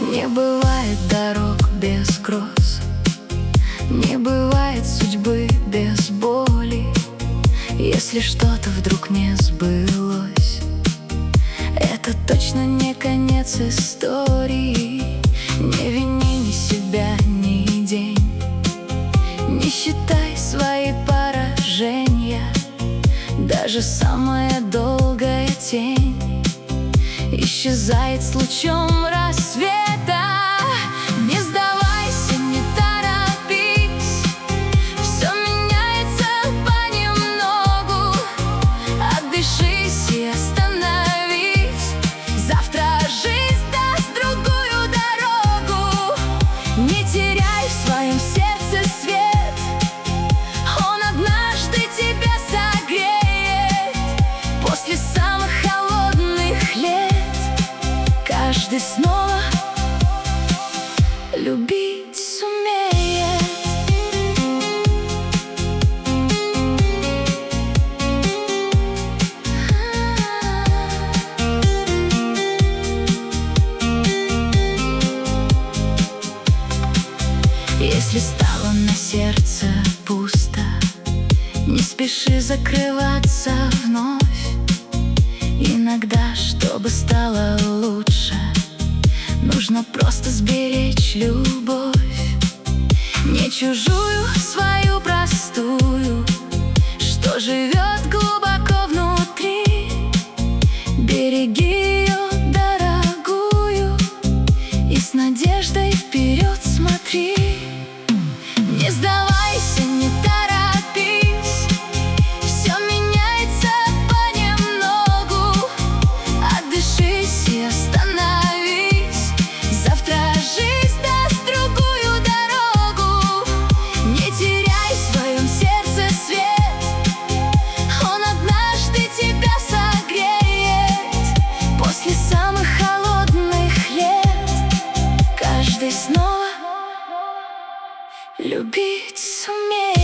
Не бывает дорог без гроз, не бывает судьбы без боли. Если что-то вдруг не сбылось, это точно не конец истории. Не вини ни себя, ни день, не считай свои поражения. Даже самая долгая тень исчезает с лучом рассвета. Не сдавайся, не торопись, все меняется понемногу. Отдышись и остановись, завтра жизнь даст другую дорогу. Не теряй в своем сердце свет, он однажды тебя согреет. После самых холодных лет каждый снова любить сумеет. Если стало на сердце пусто, не спеши закрываться вновь. Иногда, чтобы стало лучше, нужно просто сберечь любовь. Не чужую, свою простую, что живет глубоко внутри. Береги ее, дорогую, и с надеждой вперед смотри. Не сдавайся, не торопись, все меняется понемногу. Отдышись и остановись, завтра жизнь даст другую дорогу. Не теряй в своем сердце свет, он однажды тебя согреет. После самых холодных лет каждый снова любить сумеет.